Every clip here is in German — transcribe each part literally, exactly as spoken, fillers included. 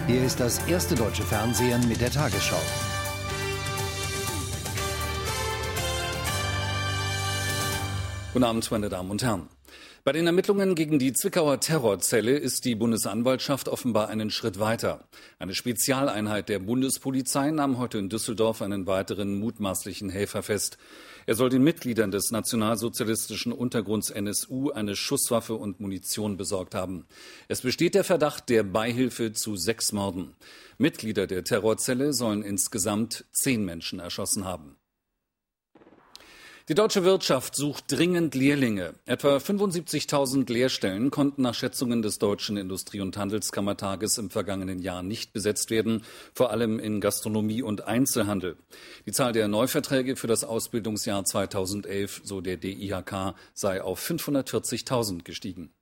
Hier ist das erste deutsche Fernsehen mit der Tagesschau. Guten Abend, meine Damen und Herren. Bei den Ermittlungen gegen die Zwickauer Terrorzelle ist die Bundesanwaltschaft offenbar einen Schritt weiter. Eine Spezialeinheit der Bundespolizei nahm heute in Düsseldorf einen weiteren mutmaßlichen Helfer fest. Er soll den Mitgliedern des nationalsozialistischen Untergrunds N S U eine Schusswaffe und Munition besorgt haben. Es besteht der Verdacht der Beihilfe zu sechs Morden. Mitglieder der Terrorzelle sollen insgesamt zehn Menschen erschossen haben. Die deutsche Wirtschaft sucht dringend Lehrlinge. Etwa fünfundsiebzigtausend Lehrstellen konnten nach Schätzungen des Deutschen Industrie- und Handelskammertages im vergangenen Jahr nicht besetzt werden, vor allem in Gastronomie und Einzelhandel. Die Zahl der Neuverträge für das Ausbildungsjahr zweitausendelf, so der D I H K, sei auf fünfhundertvierzigtausend gestiegen.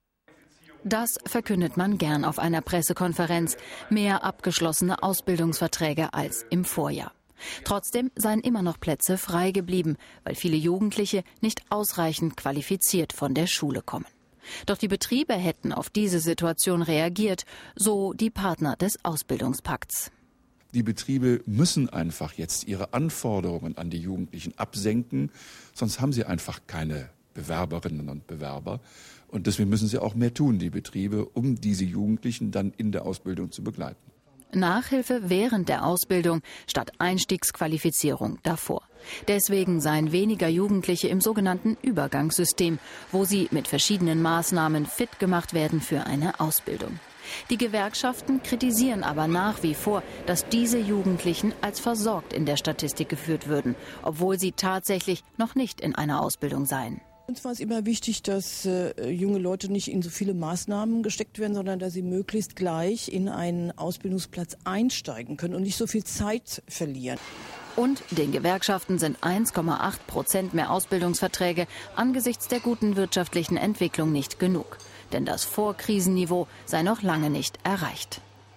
Das verkündet man gern auf einer Pressekonferenz. Mehr abgeschlossene Ausbildungsverträge als im Vorjahr. Trotzdem seien immer noch Plätze frei geblieben, weil viele Jugendliche nicht ausreichend qualifiziert von der Schule kommen. Doch die Betriebe hätten auf diese Situation reagiert, so die Partner des Ausbildungspakts. Die Betriebe müssen einfach jetzt ihre Anforderungen an die Jugendlichen absenken, sonst haben sie einfach keine Bewerberinnen und Bewerber. Und deswegen müssen sie auch mehr tun, die Betriebe, um diese Jugendlichen dann in der Ausbildung zu begleiten. Nachhilfe während der Ausbildung statt Einstiegsqualifizierung davor. Deswegen seien weniger Jugendliche im sogenannten Übergangssystem, wo sie mit verschiedenen Maßnahmen fit gemacht werden für eine Ausbildung. Die Gewerkschaften kritisieren aber nach wie vor, dass diese Jugendlichen als versorgt in der Statistik geführt würden, obwohl sie tatsächlich noch nicht in einer Ausbildung seien. Uns war es immer wichtig, dass äh, junge Leute nicht in so viele Maßnahmen gesteckt werden, sondern dass sie möglichst gleich in einen Ausbildungsplatz einsteigen können und nicht so viel Zeit verlieren. Und den Gewerkschaften sind eins Komma acht Prozent mehr Ausbildungsverträge angesichts der guten wirtschaftlichen Entwicklung nicht genug. Denn das Vorkrisenniveau sei noch lange nicht erreicht.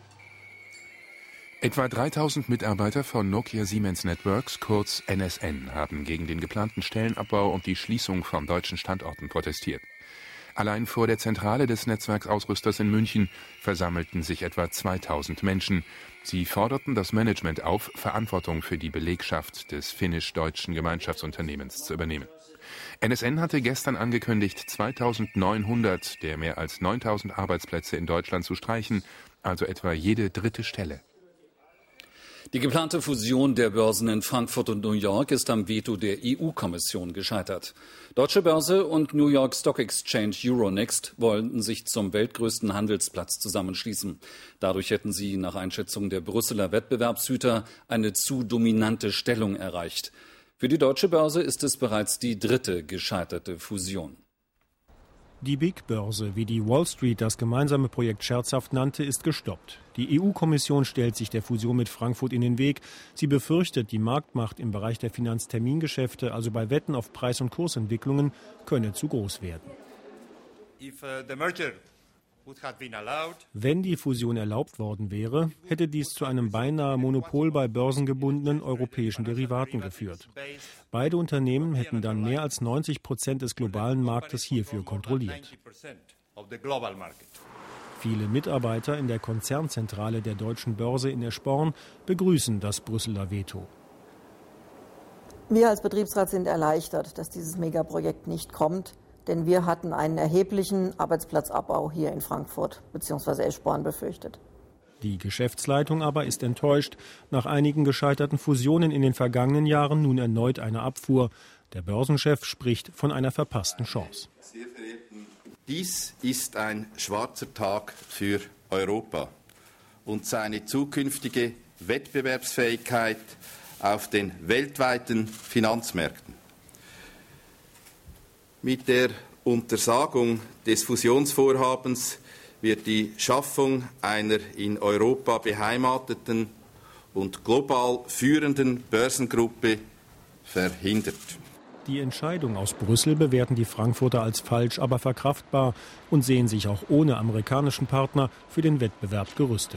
Etwa dreitausend Mitarbeiter von Nokia Siemens Networks, kurz N S N, haben gegen den geplanten Stellenabbau und die Schließung von deutschen Standorten protestiert. Allein vor der Zentrale des Netzwerksausrüsters in München versammelten sich etwa zweitausend Menschen. Sie forderten das Management auf, Verantwortung für die Belegschaft des finnisch-deutschen Gemeinschaftsunternehmens zu übernehmen. N S N hatte gestern angekündigt, zweitausendneunhundert der mehr als neuntausend Arbeitsplätze in Deutschland zu streichen, also etwa jede dritte Stelle. Die geplante Fusion der Börsen in Frankfurt und New York ist am Veto der E U-Kommission gescheitert. Deutsche Börse und New York Stock Exchange Euronext wollten sich zum weltgrößten Handelsplatz zusammenschließen. Dadurch hätten sie nach Einschätzung der Brüsseler Wettbewerbshüter eine zu dominante Stellung erreicht. Für die Deutsche Börse ist es bereits die dritte gescheiterte Fusion. Die Big Börse, wie die Wall Street das gemeinsame Projekt scherzhaft nannte, ist gestoppt. Die E U-Kommission stellt sich der Fusion mit Frankfurt in den Weg. Sie befürchtet, die Marktmacht im Bereich der Finanztermingeschäfte, also bei Wetten auf Preis- und Kursentwicklungen, könne zu groß werden. If, uh, the merger would have been allowed, Wenn die Fusion erlaubt worden wäre, hätte dies zu einem beinahe Monopol bei börsengebundenen europäischen Derivaten geführt. Beide Unternehmen hätten dann mehr als neunzig Prozent des globalen Marktes hierfür kontrolliert. Viele Mitarbeiter in der Konzernzentrale der Deutschen Börse in Eschborn begrüßen das Brüsseler Veto. Wir als Betriebsrat sind erleichtert, dass dieses Megaprojekt nicht kommt, denn wir hatten einen erheblichen Arbeitsplatzabbau hier in Frankfurt bzw. Eschborn befürchtet. Die Geschäftsleitung aber ist enttäuscht. Nach einigen gescheiterten Fusionen in den vergangenen Jahren nun erneut eine Abfuhr. Der Börsenchef spricht von einer verpassten Chance. Dies ist ein schwarzer Tag für Europa und seine zukünftige Wettbewerbsfähigkeit auf den weltweiten Finanzmärkten. Mit der Untersagung des Fusionsvorhabens wird die Schaffung einer in Europa beheimateten und global führenden Börsengruppe verhindert. Die Entscheidung aus Brüssel bewerten die Frankfurter als falsch, aber verkraftbar und sehen sich auch ohne amerikanischen Partner für den Wettbewerb gerüstet.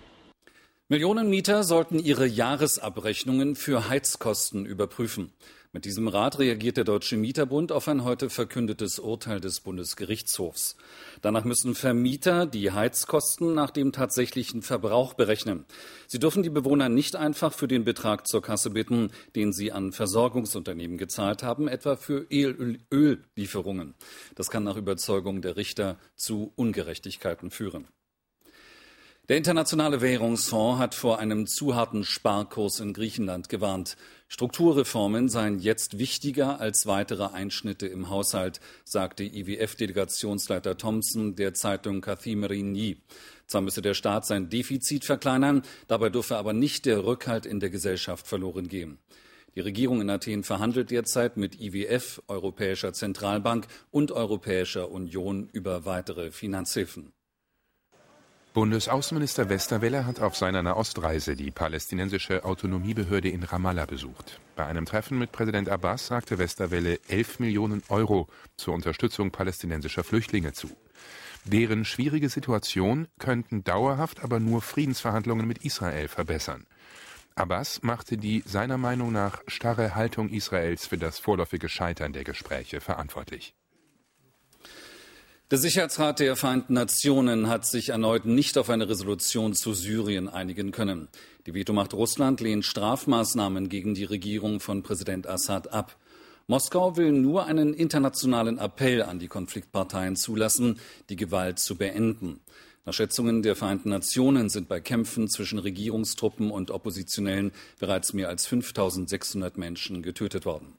Millionen Mieter sollten ihre Jahresabrechnungen für Heizkosten überprüfen. Mit diesem Rat reagiert der Deutsche Mieterbund auf ein heute verkündetes Urteil des Bundesgerichtshofs. Danach müssen Vermieter die Heizkosten nach dem tatsächlichen Verbrauch berechnen. Sie dürfen die Bewohner nicht einfach für den Betrag zur Kasse bitten, den sie an Versorgungsunternehmen gezahlt haben, etwa für Öl- Öllieferungen. Das kann nach Überzeugung der Richter zu Ungerechtigkeiten führen. Der Internationale Währungsfonds hat vor einem zu harten Sparkurs in Griechenland gewarnt. Strukturreformen seien jetzt wichtiger als weitere Einschnitte im Haushalt, sagte I W F-Delegationsleiter Thompson der Zeitung Kathimerini. Zwar müsse der Staat sein Defizit verkleinern, dabei dürfe aber nicht der Rückhalt in der Gesellschaft verloren gehen. Die Regierung in Athen verhandelt derzeit mit I W F, Europäischer Zentralbank und Europäischer Union über weitere Finanzhilfen. Bundesaußenminister Westerwelle hat auf seiner Nahostreise die palästinensische Autonomiebehörde in Ramallah besucht. Bei einem Treffen mit Präsident Abbas sagte Westerwelle elf Millionen Euro zur Unterstützung palästinensischer Flüchtlinge zu. Deren schwierige Situation könnten dauerhaft aber nur Friedensverhandlungen mit Israel verbessern. Abbas machte die seiner Meinung nach starre Haltung Israels für das vorläufige Scheitern der Gespräche verantwortlich. Der Sicherheitsrat der Vereinten Nationen hat sich erneut nicht auf eine Resolution zu Syrien einigen können. Die Vetomacht Russland lehnt Strafmaßnahmen gegen die Regierung von Präsident Assad ab. Moskau will nur einen internationalen Appell an die Konfliktparteien zulassen, die Gewalt zu beenden. Nach Schätzungen der Vereinten Nationen sind bei Kämpfen zwischen Regierungstruppen und Oppositionellen bereits mehr als fünftausendsechshundert Menschen getötet worden.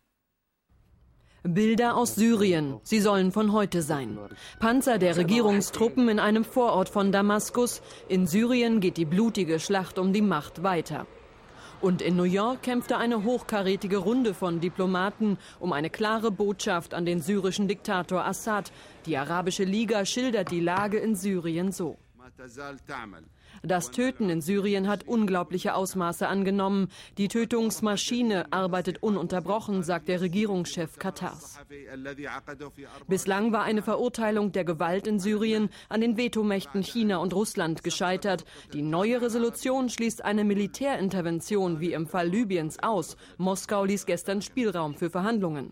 Bilder aus Syrien. Sie sollen von heute sein. Panzer der Regierungstruppen in einem Vorort von Damaskus. In Syrien geht die blutige Schlacht um die Macht weiter. Und in New York kämpfte eine hochkarätige Runde von Diplomaten um eine klare Botschaft an den syrischen Diktator Assad. Die Arabische Liga schildert die Lage in Syrien so. Das Töten in Syrien hat unglaubliche Ausmaße angenommen. Die Tötungsmaschine arbeitet ununterbrochen, sagt der Regierungschef Katars. Bislang war eine Verurteilung der Gewalt in Syrien an den Vetomächten China und Russland gescheitert. Die neue Resolution schließt eine Militärintervention wie im Fall Libyens aus. Moskau ließ gestern Spielraum für Verhandlungen.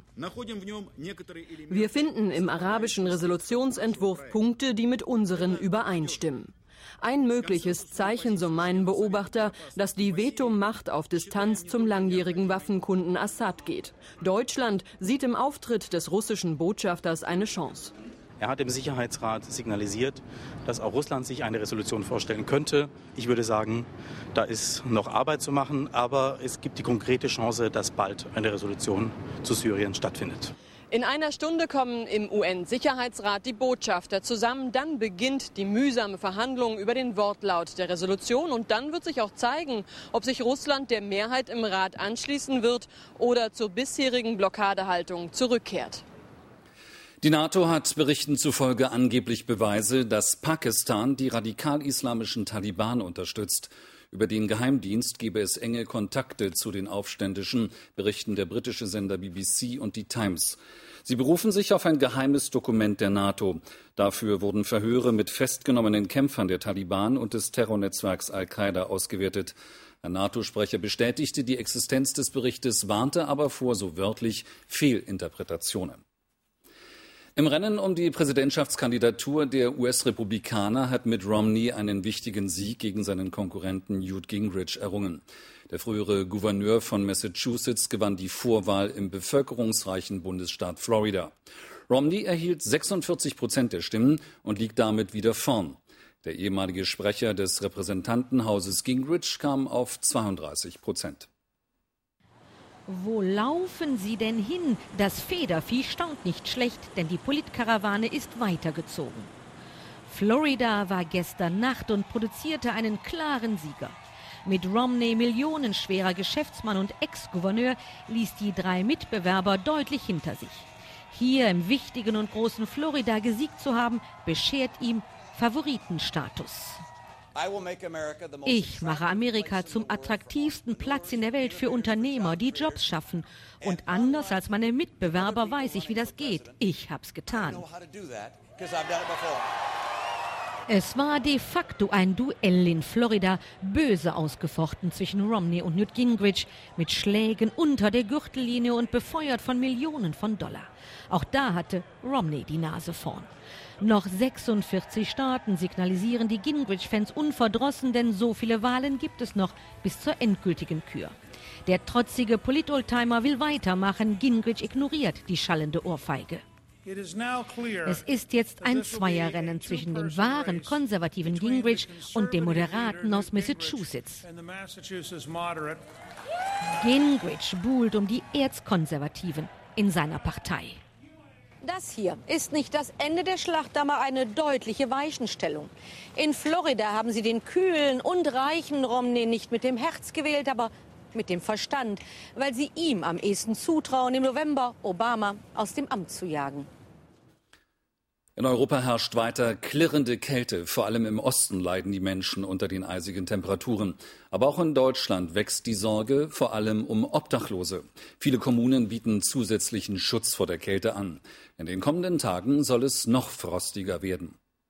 Wir finden im arabischen Resolutionsentwurf Punkte, die mit unseren übereinstimmen. Ein mögliches Zeichen, so meinen Beobachter, dass die Vetomacht auf Distanz zum langjährigen Waffenkunden Assad geht. Deutschland sieht im Auftritt des russischen Botschafters eine Chance. Er hat im Sicherheitsrat signalisiert, dass auch Russland sich eine Resolution vorstellen könnte. Ich würde sagen, da ist noch Arbeit zu machen, aber es gibt die konkrete Chance, dass bald eine Resolution zu Syrien stattfindet. In einer Stunde kommen im U N-Sicherheitsrat die Botschafter zusammen. Dann beginnt die mühsame Verhandlung über den Wortlaut der Resolution. Und dann wird sich auch zeigen, ob sich Russland der Mehrheit im Rat anschließen wird oder zur bisherigen Blockadehaltung zurückkehrt. Die NATO hat Berichten zufolge angeblich Beweise, dass Pakistan die radikal-islamischen Taliban unterstützt. Über den Geheimdienst gebe es enge Kontakte zu den Aufständischen, berichten der britische Sender B B C und die Times. Sie berufen sich auf ein geheimes Dokument der NATO. Dafür wurden Verhöre mit festgenommenen Kämpfern der Taliban und des Terrornetzwerks Al-Qaida ausgewertet. Ein NATO-Sprecher bestätigte die Existenz des Berichtes, warnte aber vor, so wörtlich, Fehlinterpretationen. Im Rennen um die Präsidentschaftskandidatur der U S-Republikaner hat Mitt Romney einen wichtigen Sieg gegen seinen Konkurrenten Newt Gingrich errungen. Der frühere Gouverneur von Massachusetts gewann die Vorwahl im bevölkerungsreichen Bundesstaat Florida. Romney erhielt sechsundvierzig Prozent der Stimmen und liegt damit wieder vorn. Der ehemalige Sprecher des Repräsentantenhauses Gingrich kam auf zweiunddreißig Prozent. Wo laufen Sie denn hin? Das Federvieh staunt nicht schlecht, denn die Politkarawane ist weitergezogen. Florida war gestern Nacht und produzierte einen klaren Sieger. Mitt Romney, millionenschwerer Geschäftsmann und Ex-Gouverneur, ließ die drei Mitbewerber deutlich hinter sich. Hier im wichtigen und großen Florida gesiegt zu haben, beschert ihm Favoritenstatus. Ich mache Amerika zum attraktivsten Platz in der Welt für Unternehmer, die Jobs schaffen. Und anders als meine Mitbewerber weiß ich, wie das geht. Ich hab's getan. Es war de facto ein Duell in Florida, böse ausgefochten zwischen Romney und Newt Gingrich, mit Schlägen unter der Gürtellinie und befeuert von Millionen von Dollar. Auch da hatte Romney die Nase vorn. Noch sechsundvierzig Staaten signalisieren die Gingrich-Fans unverdrossen, denn so viele Wahlen gibt es noch bis zur endgültigen Kür. Der trotzige Polit-Oldtimer will weitermachen, Gingrich ignoriert die schallende Ohrfeige. Es ist jetzt ein Zweierrennen zwischen dem wahren konservativen Gingrich und dem Moderaten aus Massachusetts. Gingrich buhlt um die Erzkonservativen in seiner Partei. Das hier ist nicht das Ende der Schlacht, aber eine deutliche Weichenstellung. In Florida haben sie den kühlen und reichen Romney nicht mit dem Herz gewählt, aber mit dem Verstand, weil sie ihm am ehesten zutrauen, im November Obama aus dem Amt zu jagen. In Europa herrscht weiter klirrende Kälte. Vor allem im Osten leiden die Menschen unter den eisigen Temperaturen. Aber auch in Deutschland wächst die Sorge, vor allem um Obdachlose. Viele Kommunen bieten zusätzlichen Schutz vor der Kälte an. In den kommenden Tagen soll es noch frostiger werden.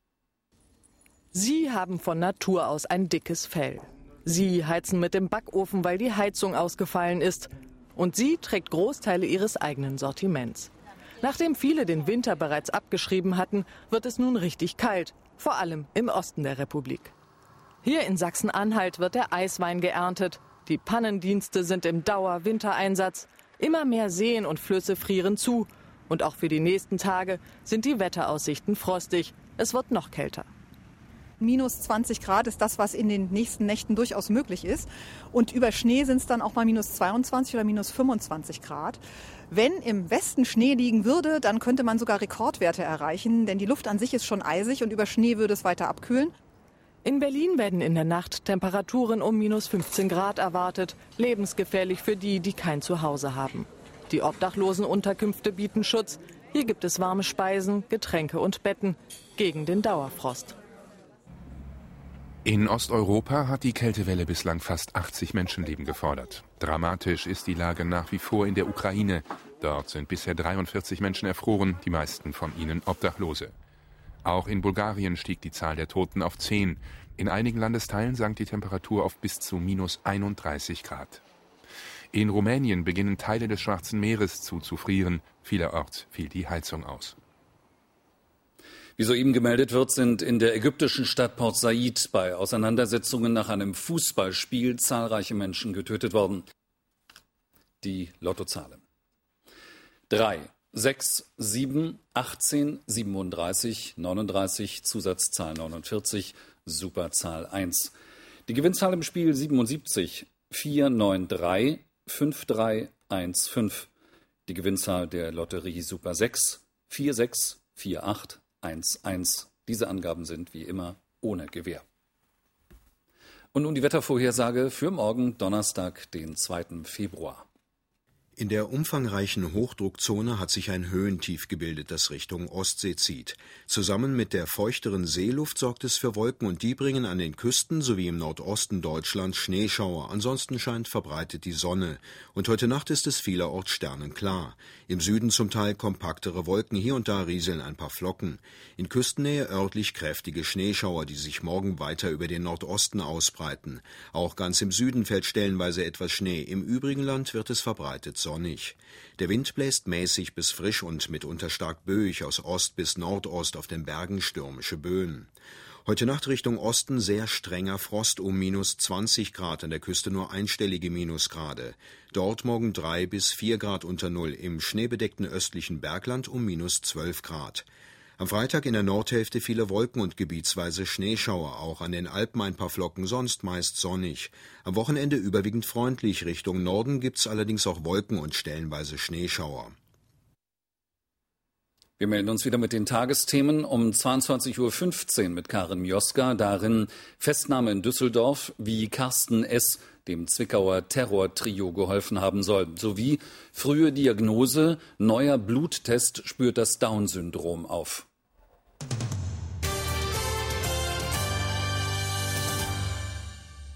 Sie haben von Natur aus ein dickes Fell. Sie heizen mit dem Backofen, weil die Heizung ausgefallen ist. Und sie trägt Großteile ihres eigenen Sortiments. Nachdem viele den Winter bereits abgeschrieben hatten, wird es nun richtig kalt, vor allem im Osten der Republik. Hier in Sachsen-Anhalt wird der Eiswein geerntet. Die Pannendienste sind im Dauer-Wintereinsatz. Immer mehr Seen und Flüsse frieren zu. Und auch für die nächsten Tage sind die Wetteraussichten frostig. Es wird noch kälter. Minus zwanzig Grad ist das, was in den nächsten Nächten durchaus möglich ist. Und über Schnee sind es dann auch mal minus zweiundzwanzig oder minus fünfundzwanzig Grad. Wenn im Westen Schnee liegen würde, dann könnte man sogar Rekordwerte erreichen, denn die Luft an sich ist schon eisig und über Schnee würde es weiter abkühlen. In Berlin werden in der Nacht Temperaturen um minus fünfzehn Grad erwartet. Lebensgefährlich für die, die kein Zuhause haben. Die Obdachlosenunterkünfte bieten Schutz. Hier gibt es warme Speisen, Getränke und Betten gegen den Dauerfrost. In Osteuropa hat die Kältewelle bislang fast achtzig Menschenleben gefordert. Dramatisch ist die Lage nach wie vor in der Ukraine. Dort sind bisher dreiundvierzig Menschen erfroren, die meisten von ihnen Obdachlose. Auch in Bulgarien stieg die Zahl der Toten auf zehn. In einigen Landesteilen sank die Temperatur auf bis zu minus einunddreißig Grad. In Rumänien beginnen Teile des Schwarzen Meeres zuzufrieren. Vielerorts fiel die Heizung aus. Wie soeben gemeldet wird, sind in der ägyptischen Stadt Port Said bei Auseinandersetzungen nach einem Fußballspiel zahlreiche Menschen getötet worden. Die Lottozahlen: drei, sechs, sieben, achtzehn, siebenunddreißig, neununddreißig, Zusatzzahl neunundvierzig, Superzahl eins. Die Gewinnzahl im Spiel siebenundsiebzig, vier, neun, drei, fünf, drei, eins, fünf. Die Gewinnzahl der Lotterie Super sechs, vier, sechs, vier, acht, eins, eins. Diese Angaben sind wie immer ohne Gewähr. Und nun die Wettervorhersage für morgen Donnerstag, den zweiten Februar. In der umfangreichen Hochdruckzone hat sich ein Höhentief gebildet, das Richtung Ostsee zieht. Zusammen mit der feuchteren Seeluft sorgt es für Wolken und die bringen an den Küsten sowie im Nordosten Deutschlands Schneeschauer. Ansonsten scheint verbreitet die Sonne. Und heute Nacht ist es vielerorts sternenklar. Im Süden zum Teil kompaktere Wolken, hier und da rieseln ein paar Flocken. In Küstennähe örtlich kräftige Schneeschauer, die sich morgen weiter über den Nordosten ausbreiten. Auch ganz im Süden fällt stellenweise etwas Schnee. Im übrigen Land wird es verbreitet sonnig. Der Wind bläst mäßig bis frisch und mitunter stark böig, aus Ost bis Nordost, auf den Bergen stürmische Böen. Heute Nacht Richtung Osten sehr strenger Frost um minus zwanzig Grad, an der Küste nur einstellige Minusgrade. Dort morgen drei bis vier Grad unter Null, im schneebedeckten östlichen Bergland um minus zwölf Grad. Am Freitag in der Nordhälfte viele Wolken und gebietsweise Schneeschauer, auch an den Alpen ein paar Flocken, sonst meist sonnig. Am Wochenende überwiegend freundlich, Richtung Norden gibt's allerdings auch Wolken und stellenweise Schneeschauer. Wir melden uns wieder mit den Tagesthemen um zweiundzwanzig Uhr fünfzehn mit Karin Mioska. Darin Festnahme in Düsseldorf, wie Carsten S. dem Zwickauer Terrortrio geholfen haben soll, sowie frühe Diagnose, neuer Bluttest spürt das Down-Syndrom auf.